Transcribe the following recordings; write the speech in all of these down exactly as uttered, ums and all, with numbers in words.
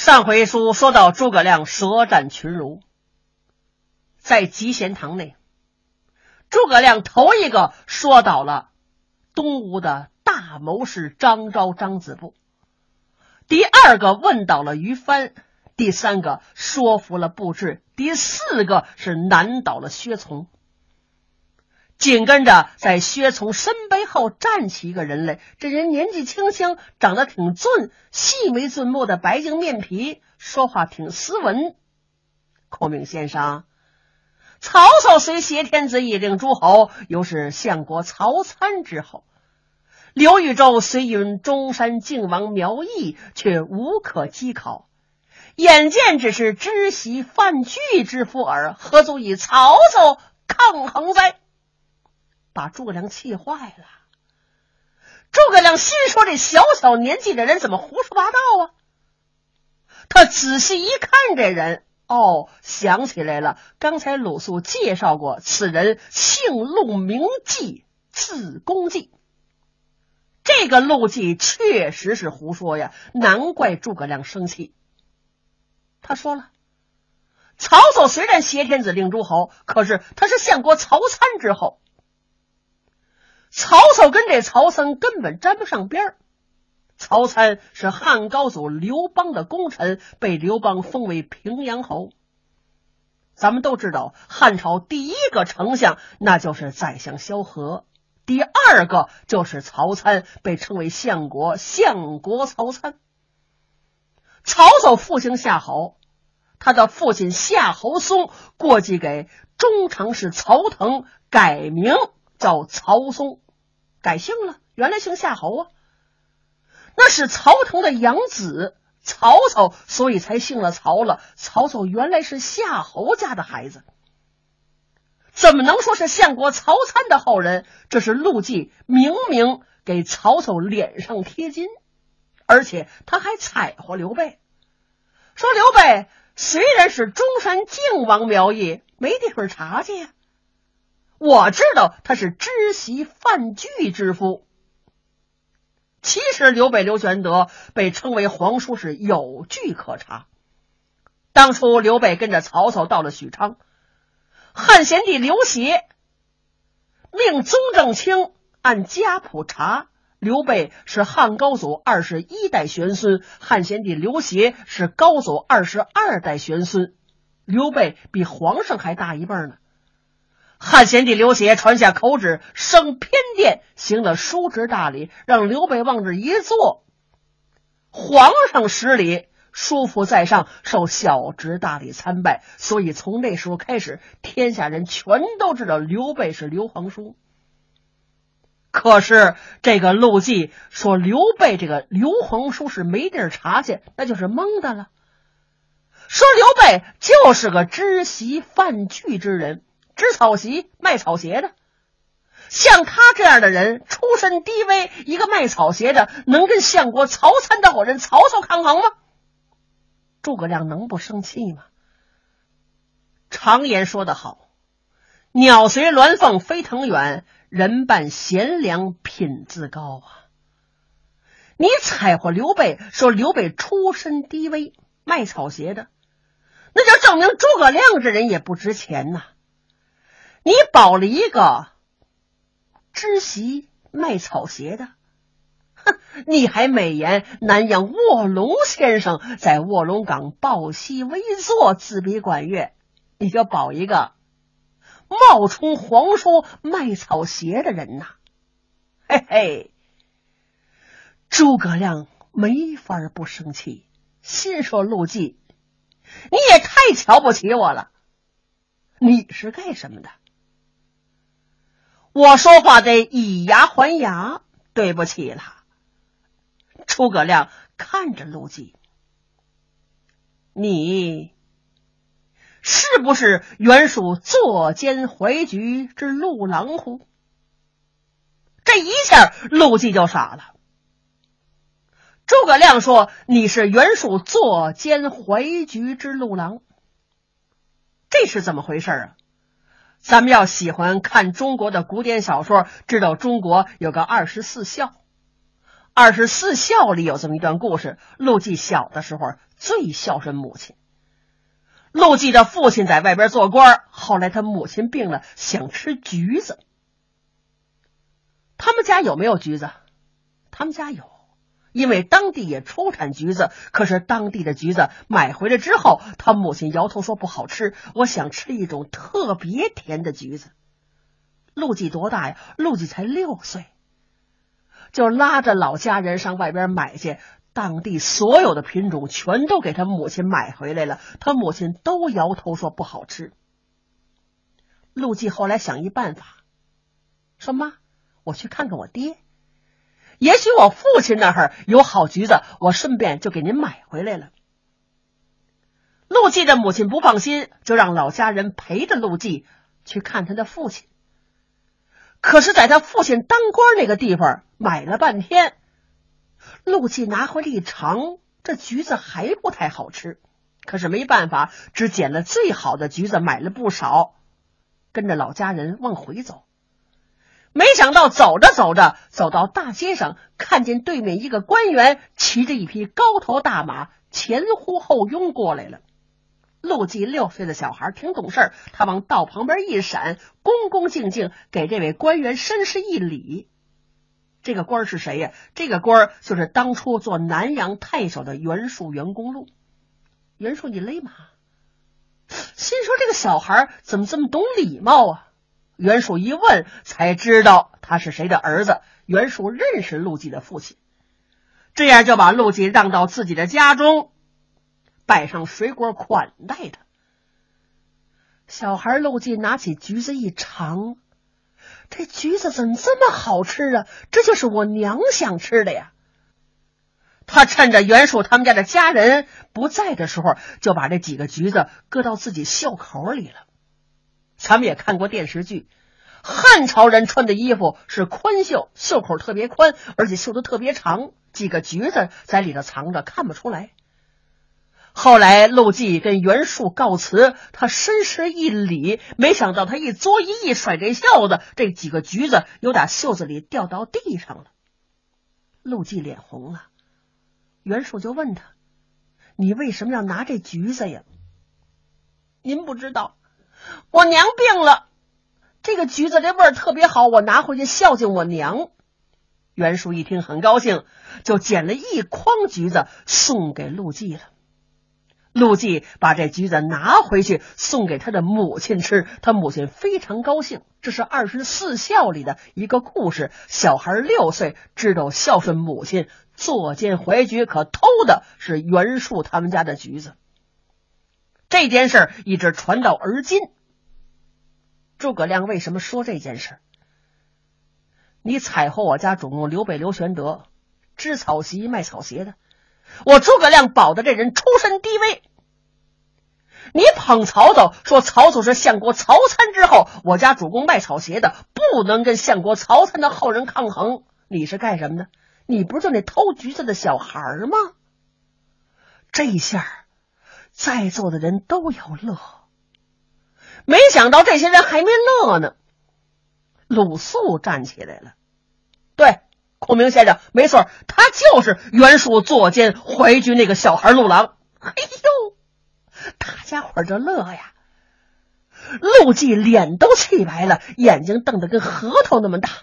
上回书说到诸葛亮舌战群儒，在集贤堂内，诸葛亮头一个说倒了东吴的大谋士张昭张子布，第二个问倒了于藩，第三个说服了布置，第四个是难倒了薛从。紧跟着在薛从身背后站起一个人来，这人年纪轻轻，长得挺俊，细眉俊目的白净面皮，说话挺斯文。孔明先生，曹操虽挟天子以令诸侯，又是相国曹参之后。刘豫州虽允中山靖王苗裔，却无可稽考。眼见只是知席犯惧之妇耳，何足以曹操抗衡哉？把诸葛亮气坏了。诸葛亮心说，这小小年纪的人怎么胡说八道啊？他仔细一看这人，哦，想起来了，刚才鲁肃介绍过，此人姓陆，名季，字公季。这个陆季确实是胡说呀，难怪诸葛亮生气。他说了，曹操虽然挟天子令诸侯，可是他是相国曹参之后。曹操跟这曹参根本沾不上边儿。曹参是汉高祖刘邦的功臣，被刘邦封为平阳侯。咱们都知道，汉朝第一个丞相那就是宰相萧何，第二个就是曹参，被称为相国，相国曹参。曹操父姓夏侯，他的父亲夏侯松过继给中常侍曹腾，改名叫曹松，改姓了，原来姓夏侯啊。那是曹腾的养子曹操，所以才姓了曹了。曹操原来是夏侯家的孩子，怎么能说是相国曹参的后人？这是陆季明明给曹操脸上贴金，而且他还踩和刘备，说刘备虽然是中山靖王苗裔，没地方查去呀。我知道他是知席犯惧之夫。其实刘备刘玄德被称为皇叔是有据可查。当初刘备跟着曹操到了许昌，汉献帝刘协命宗正卿按家谱查，刘备是汉高祖二十一代玄孙，汉献帝刘协是高祖二十二代玄孙，刘备比皇上还大一辈呢。汉献帝刘协传下口旨，升偏殿，行了叔侄大礼，让刘备往这一坐，皇上施礼，叔父在上，受小侄大礼参拜。所以从那时候开始，天下人全都知道刘备是刘皇叔。可是这个陆季说刘备这个刘皇叔是没地儿查去，那就是蒙的了。说刘备就是个知席犯惧之人，织草席卖草鞋的。像他这样的人出身低微，一个卖草鞋的能跟相国曹参的后人曹操抗衡吗？诸葛亮能不生气吗？常言说得好，鸟随鸾凤飞腾远，人伴贤良品自高啊。你踩和刘备，说刘备出身低微，卖草鞋的，那就证明诸葛亮这人也不值钱呐。你保了一个知席卖草鞋的，哼，你还美言南阳卧龙先生在卧龙岗抱膝微坐，自比管乐，你就保一个冒充皇叔卖草鞋的人呐。嘿嘿，诸葛亮没法不生气，心说陆季，你也太瞧不起我了，你是干什么的？我说话得以牙还牙，对不起了。诸葛亮看着陆季，你是不是原属坐监怀局之陆郎乎？这一下陆季就傻了。诸葛亮说，你是原属坐监怀局之陆郎，这是怎么回事啊？咱们要喜欢看中国的古典小说，知道中国有个二十四孝。 二十四孝里有这么一段故事，陆绩小的时候最孝顺母亲。陆绩的父亲在外边做官，后来他母亲病了，想吃橘子。他们家有没有橘子？他们家有，因为当地也出产橘子，可是当地的橘子买回来之后，他母亲摇头说不好吃，我想吃一种特别甜的橘子。陆绩多大呀？陆绩才六岁，就拉着老家人上外边买去，当地所有的品种全都给他母亲买回来了，他母亲都摇头说不好吃。陆绩后来想一办法，说妈，我去看看我爹，也许我父亲那儿有好橘子，我顺便就给您买回来了。陆绩的母亲不放心，就让老家人陪着陆绩去看他的父亲。可是在他父亲当官那个地方买了半天，陆绩拿回来一尝，这橘子还不太好吃。可是没办法，只捡了最好的橘子，买了不少，跟着老家人往回走。没想到走着走着，走到大街上，看见对面一个官员骑着一匹高头大马，前呼后拥过来了。陆绩六岁的小孩挺懂事，他往道旁边一闪，恭恭敬敬给这位官员深施一礼。这个官是谁呀？这个官就是当初做南阳太守的袁术袁公路。袁术一勒马，心说这个小孩怎么这么懂礼貌啊？袁术一问才知道他是谁的儿子，袁术认识陆绩的父亲，这样就把陆绩让到自己的家中，摆上水果款待他。小孩陆绩拿起橘子一尝，这橘子怎么这么好吃啊？这就是我娘想吃的呀。他趁着袁术他们家的家人不在的时候，就把这几个橘子搁到自己袖口里了。咱们也看过电视剧，汉朝人穿的衣服是宽袖，袖口特别宽，而且袖子特别长，几个橘子在里头藏着，看不出来。后来陆绩跟袁术告辞，他深施一礼，没想到他一作揖一甩这袖子，这几个橘子又打袖子里掉到地上了。陆绩脸红了，袁术就问他，你为什么要拿这橘子呀？您不知道，我娘病了，这个橘子这味儿特别好，我拿回去孝敬我娘。袁术一听很高兴，就捡了一筐橘子送给陆绩了。陆绩把这橘子拿回去送给他的母亲吃，他母亲非常高兴。这是二十四孝里的一个故事，小孩六岁知道孝顺母亲，作奸怀橘，可偷的是袁术他们家的橘子。这件事一直传到而今。诸葛亮为什么说这件事？你踩后我家主公刘备刘玄德，织草席卖草鞋的，我诸葛亮保的这人出身低微。你捧曹操，说曹操是相国曹参之后，我家主公卖草鞋的不能跟相国曹参的后人抗衡，你是干什么的？你不是就那偷橘子的小孩吗？这一下在座的人都要乐，没想到这些人还没乐呢。鲁肃站起来了，对，孔明先生没错，他就是袁术作奸怀橘那个小孩陆郎。哎呦，大家伙就乐呀。陆绩脸都气白了，眼睛瞪得跟核桃那么大。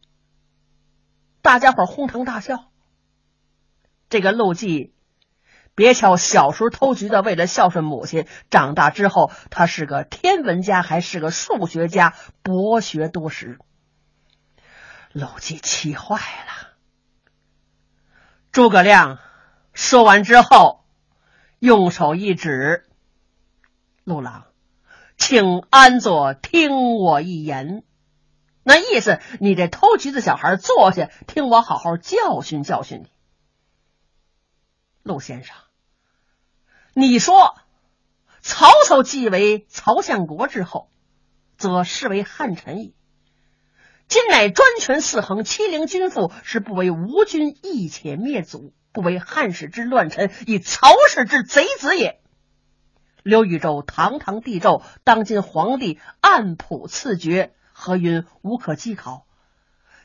大家伙哄堂大笑。这个陆绩别瞧小时候偷橘子为了孝顺母亲，长大之后他是个天文家，还是个数学家，博学多识。陆绩气坏了。诸葛亮说完之后用手一指，陆郎，请安坐，听我一言。那意思，你这偷橘子小孩坐下，听我好好教训教训你。陆先生，你说曹操继为曹相国之后，则视为汉臣矣。今乃专权四横，欺凌君父，是不为吴军一且灭祖，不为汉室之乱臣，以曹氏之贼子也。刘禹州堂堂帝胄，当今皇帝按谱赐爵，何云无可稽考？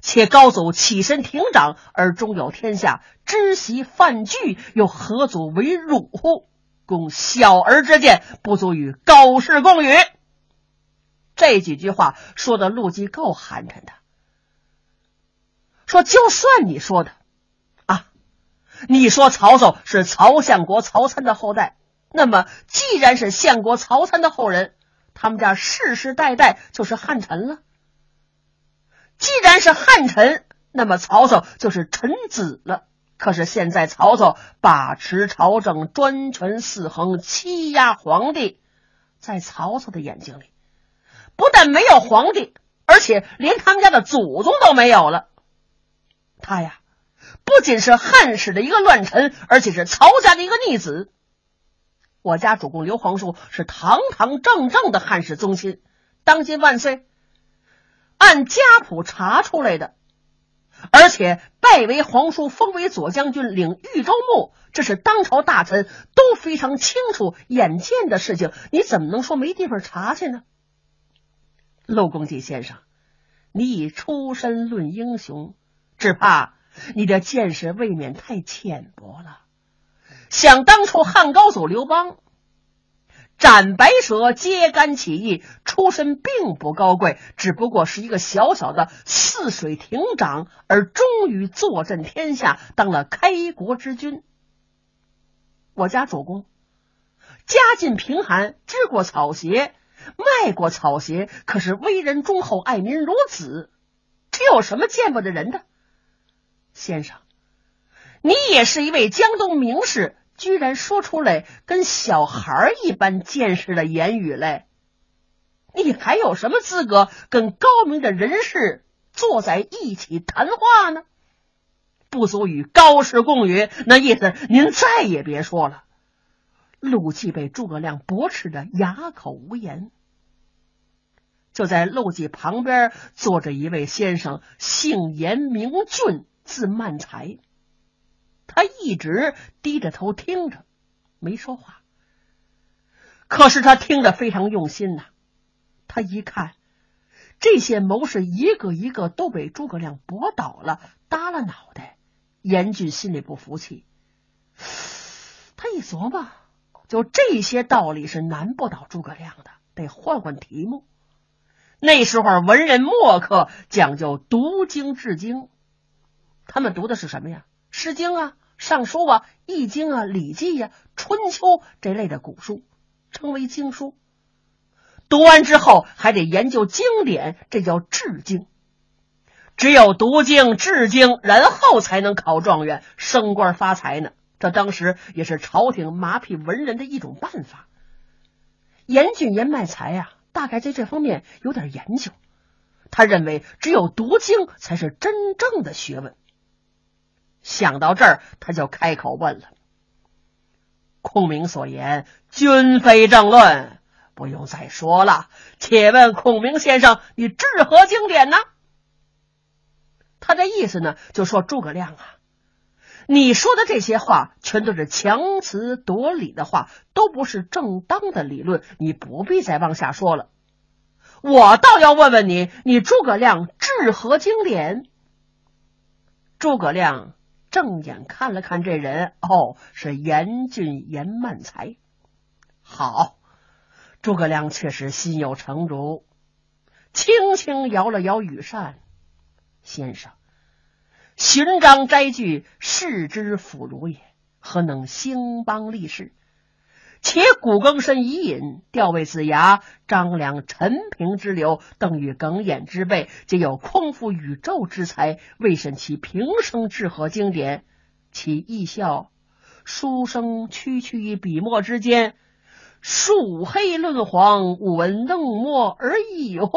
且高祖起身廷长而终有天下，知席犯惧，又何足为辱乎？供小儿之见，不足与高士共语。这几句话说的陆绩够寒碜的。说就算你说的啊，你说曹操是曹相国曹参的后代，那么既然是相国曹参的后人，他们家世世代代就是汉臣了。既然是汉臣，那么曹操就是臣子了。可是现在曹操把持朝政，专权四横，欺压皇帝，在曹操的眼睛里，不但没有皇帝，而且连他们家的祖宗都没有了。他呀，不仅是汉室的一个乱臣，而且是曹家的一个逆子。我家主公刘皇叔是堂堂正正的汉室宗亲，当今万岁，按家谱查出来的，而且拜为皇叔，封为左将军，领豫州牧，这是当朝大臣都非常清楚眼见的事情，你怎么能说没地方查去呢？陆公绩先生，你以出身论英雄，只怕你的见识未免太浅薄了。想当初汉高祖刘邦斩白蛇揭竿起义，出身并不高贵，只不过是一个小小的泗水亭长，而终于坐镇天下，当了开国之君。我家主公家境贫寒，织过草鞋，卖过草鞋，可是为人忠厚，爱民如子，这有什么见过的人呢？先生，你也是一位江东名士，居然说出来跟小孩一般见识的言语来，你还有什么资格跟高明的人士坐在一起谈话呢？不足与高士共语，那意思您再也别说了。陆绩被诸葛亮驳斥的哑口无言。就在陆绩旁边坐着一位先生，姓严名俊，字曼才。他一直低着头听着，没说话。可是他听得非常用心呐、啊。他一看，这些谋士一个一个都被诸葛亮驳倒了，耷拉脑袋。严峻心里不服气，他一琢磨，就这些道理是难不倒诸葛亮的，得换换题目。那时候文人墨客讲究读经治经，他们读的是什么呀？诗经啊，尚书啊，易经啊，礼记啊，春秋这类的古书，称为经书。读完之后还得研究经典，这叫治经。只有读经治经，然后才能考状元，升官发财呢。这当时也是朝廷麻痹文人的一种办法。严峻严曼才呀、啊，大概在这方面有点研究。他认为只有读经才是真正的学问。想到这儿，他就开口问了：孔明所言均非正论，不用再说了，且问孔明先生，你治何经典呢？他这意思呢，就说诸葛亮啊，你说的这些话全都是强词夺理的话，都不是正当的理论，你不必再往下说了。我倒要问问你，你诸葛亮治何经典？诸葛亮正眼看了看这人，哦，是严峻严曼才。好，诸葛亮确实心有成竹，轻轻摇了摇羽扇。先生，寻章摘句，视之腐儒也，何能兴邦立世？且古更深遗隐，调位子牙，张良陈平之流，邓禹耿弇之辈，皆有匡扶宇宙之才，未审其平生治何经典？其义效书生区区于笔墨之间，树黑论黄，吾闻弄墨而已乎？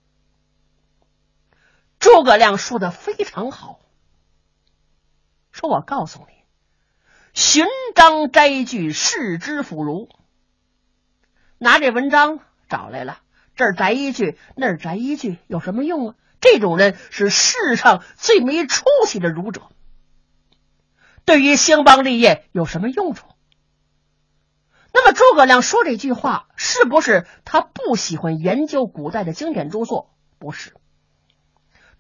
诸葛亮说的非常好，说我告诉你，寻章摘句，视之腐儒。拿这文章找来了，这儿摘一句，那儿摘一句，有什么用啊？这种人是世上最没出息的儒者，对于兴邦立业有什么用处？那么诸葛亮说这句话，是不是他不喜欢研究古代的经典著作？不是。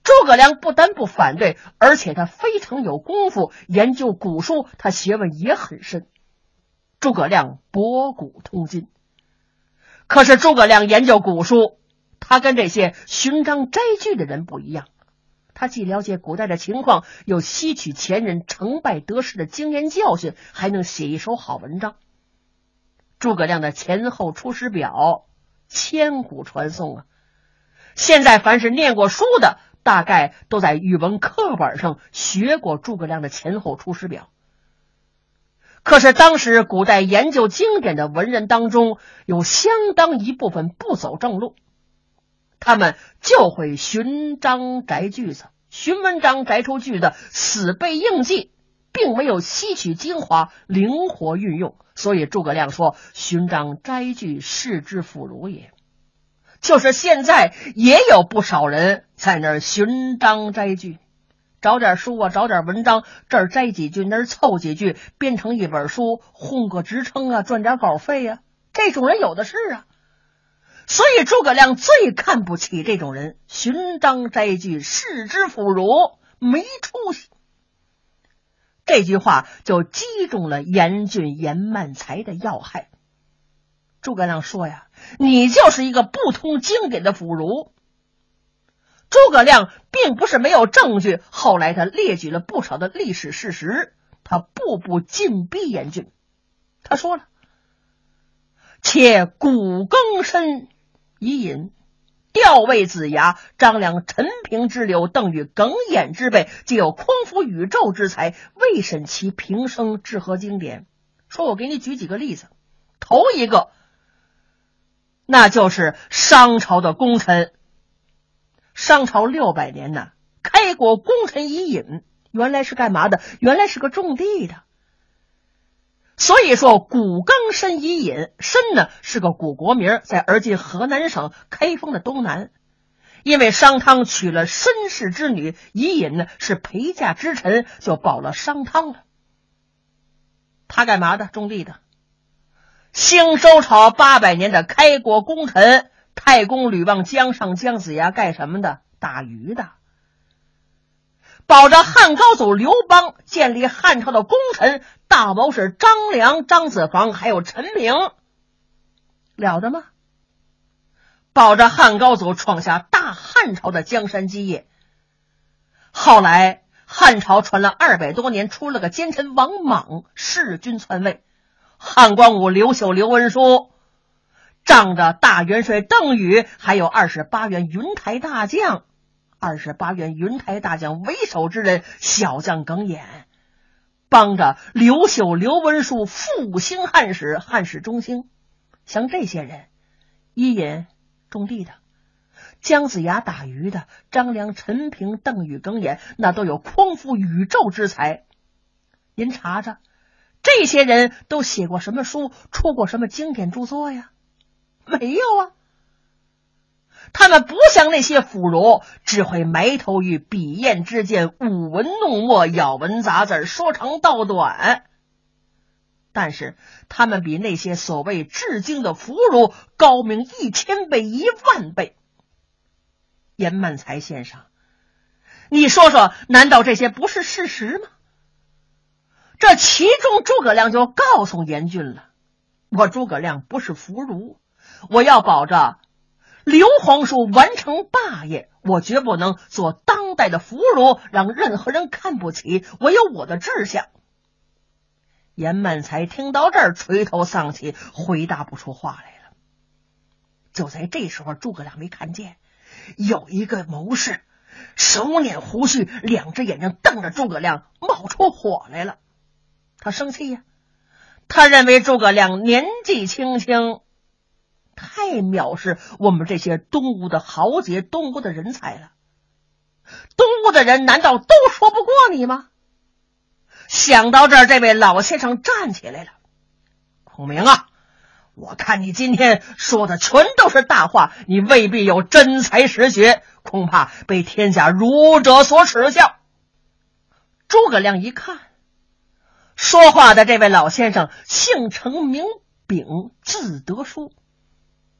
诸葛亮不但不反对，而且他非常有功夫，研究古书，他学问也很深。诸葛亮博古通今。可是诸葛亮研究古书，他跟这些寻章摘句的人不一样，他既了解古代的情况，又吸取前人成败得失的经验教训，还能写一手好文章。诸葛亮的前后出师表千古传颂啊！现在凡是念过书的，大概都在语文课本上学过诸葛亮的前后出师表。可是当时古代研究经典的文人当中，有相当一部分不走正路，他们就会寻章摘句子，寻文章摘出句子，死背硬记，并没有吸取精华，灵活运用。所以诸葛亮说，寻章摘句，视之腐儒也。就是现在也有不少人在那儿寻章摘句，找点书啊，找点文章，这儿摘几句，那儿凑几句，编成一本书，混个职称啊，赚点稿费啊，这种人有的是啊。所以诸葛亮最看不起这种人，寻章摘句，视之腐儒，没出息。这句话就击中了严峻严曼才的要害。诸葛亮说呀，你就是一个不通经典的腐儒。诸葛亮并不是没有证据，后来他列举了不少的历史事实，他步步进逼严峻。他说了，且古更深伊尹、调尉子牙、张良、陈平之流、邓禹、耿弇之辈，皆有匡扶宇宙之才，未审其平生治和经典。说我给你举几个例子。头一个，那就是商朝的功臣。商朝六百年呢，开国功臣伊尹原来是干嘛的？原来是个种地的。所以说古更申伊尹，申呢是个古国名，在而今河南省开封的东南。因为商汤娶了申氏之女，伊尹呢是陪嫁之臣，就保了商汤了。他干嘛的？种地的。兴周朝八百年的开国功臣太公吕望江上姜子牙干什么的？打鱼的。保着汉高祖刘邦，建立汉朝的功臣大谋士张良、张子房还有陈平，了得吗？保着汉高祖创下大汉朝的江山基业。后来汉朝传了二百多年，出了个奸臣王莽，弑君篡位。汉光武、刘秀、刘文书仗着大元帅邓禹，还有二十八员云台大将，二十八员云台大将为首之人小将耿弇，帮着刘秀、刘文书复兴汉室，汉室中兴。像这些人，伊尹种地的，姜子牙打鱼的，张良、陈平、邓禹、耿弇，那都有匡扶宇宙之才。您查查，这些人都写过什么书，出过什么经典著作呀？没有啊。他们不像那些腐儒，只会埋头于笔砚之间，舞文弄墨，咬文杂字，说长道短。但是他们比那些所谓至精的腐儒高明一千倍一万倍。严曼才先生，你说说，难道这些不是事实吗？这其中诸葛亮就告诉严峻了，我诸葛亮不是腐儒，我要保着刘皇叔完成霸业，我绝不能做当代的腐儒，让任何人看不起，我有我的志向。严曼才听到这儿垂头丧气，回答不出话来了。就在这时候，诸葛亮没看见有一个谋士手捻胡须，两只眼睛瞪着诸葛亮，冒出火来了。他生气呀、啊，他认为诸葛亮年纪轻轻，太藐视我们这些东吴的豪杰，东吴的人才了。东吴的人难道都说不过你吗？想到这儿，这位老先生站起来了。孔明啊，我看你今天说的全都是大话，你未必有真才实学，恐怕被天下儒者所耻笑。诸葛亮一看，说话的这位老先生姓程名炳，字德叔，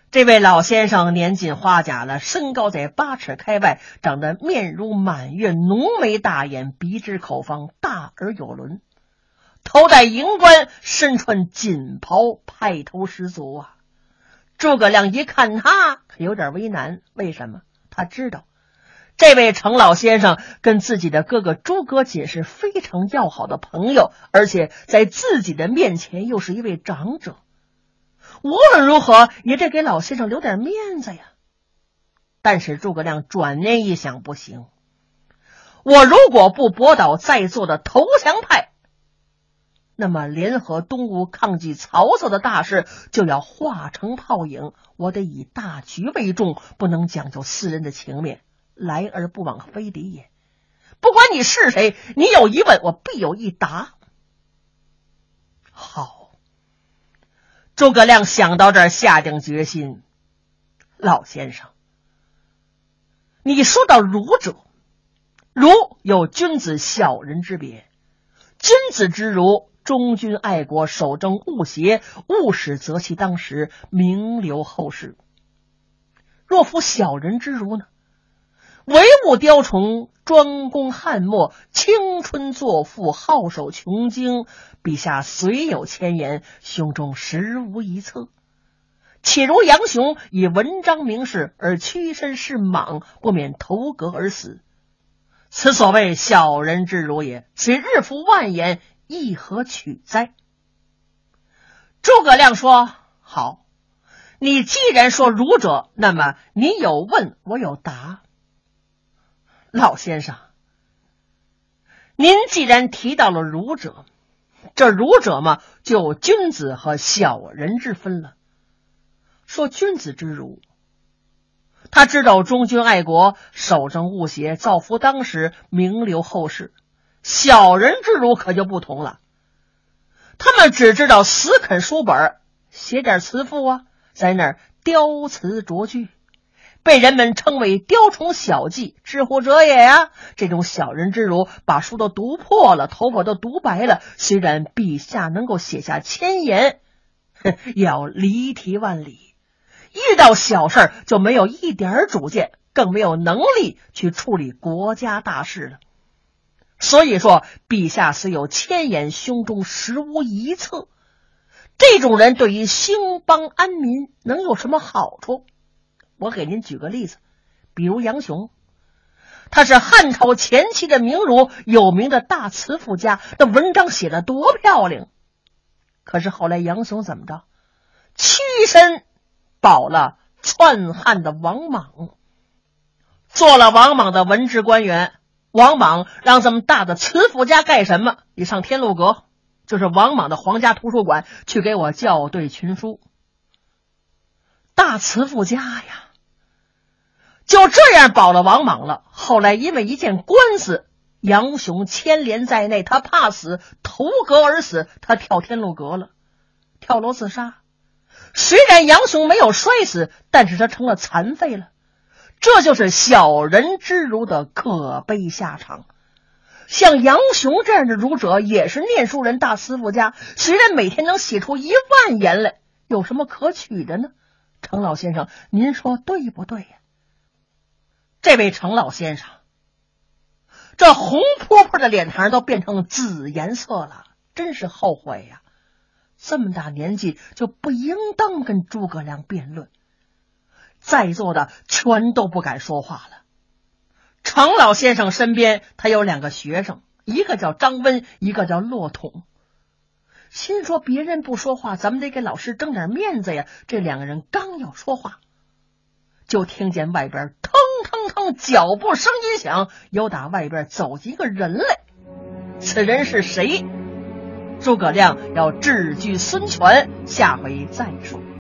这位老先生年近花甲了，身高在八尺开外，长得面如满月，浓眉大眼，鼻直口方，大而有轮，头戴银冠，身穿锦袍，派头十足啊！诸葛亮一看他，可有点为难。为什么？他知道这位程老先生跟自己的哥哥诸葛瑾是非常要好的朋友，而且在自己的面前又是一位长者，无论如何也得给老先生留点面子呀。但是诸葛亮转念一想，不行，我如果不驳倒在座的投降派，那么联合东吴抗击曹操的大事就要化成泡影。我得以大局为重，不能讲究私人的情面，来而不往非礼也。不管你是谁，你有疑问，我必有一答。好，诸葛亮想到这儿，下定决心。老先生，你说到儒者，儒有君子小人之别，君子之儒，忠君爱国，守正务邪，务使择其当时，名留后世。若夫小人之儒呢？唯物雕虫，专攻翰墨，青春作赋，好守穷经。笔下虽有千言，胸中实无一策。且如杨雄以文章名士，而屈身是莽，不免投阁而死。此所谓小人之儒也，虽日复万言，亦何取哉？诸葛亮说：好，你既然说儒者，那么你有问，我有答。老先生，您既然提到了儒者，这儒者嘛，就有君子和小人之分了。说君子之儒，他知道忠君爱国，守正务邪，造福当时，名留后世。小人之儒可就不同了，他们只知道死啃书本，写点词赋啊，在那儿雕词琢句，被人们称为雕虫小技，知乎者也呀、啊。这种小人之儒把书都读破了，头发都读白了，虽然笔下能够写下千言，也要离题万里，遇到小事就没有一点主见，更没有能力去处理国家大事了。所以说笔下虽有千言，胸中实无一策。这种人对于兴邦安民能有什么好处？我给您举个例子，比如杨雄，他是汉朝前期的名儒，有名的大词赋家，那文章写得多漂亮。可是后来杨雄怎么着？屈身保了篡汉的王莽，做了王莽的文职官员。王莽让这么大的词赋家干什么？你上天禄阁，就是王莽的皇家图书馆，去给我校对群书。大词赋家呀，就这样保了王莽了。后来因为一件官司，杨雄牵连在内，他怕死，投阁而死，他跳天禄阁了，跳楼自杀。虽然杨雄没有摔死，但是他成了残废了。这就是小人之儒的可悲下场。像杨雄这样的儒者，也是念书人，大词赋家，虽然每天能写出一万言来，有什么可取的呢？程老先生，您说对不对呀？这位程老先生，这红扑扑的脸庞都变成紫颜色了，真是后悔呀！这么大年纪就不应当跟诸葛亮辩论。在座的全都不敢说话了。程老先生身边他有两个学生，一个叫张温，一个叫骆统。心说别人不说话，咱们得给老师争点面子呀。这两个人刚要说话，就听见外边腾腾腾脚步声音响，由打外边走一个人来。此人是谁？诸葛亮要智拒孙权，下回再说。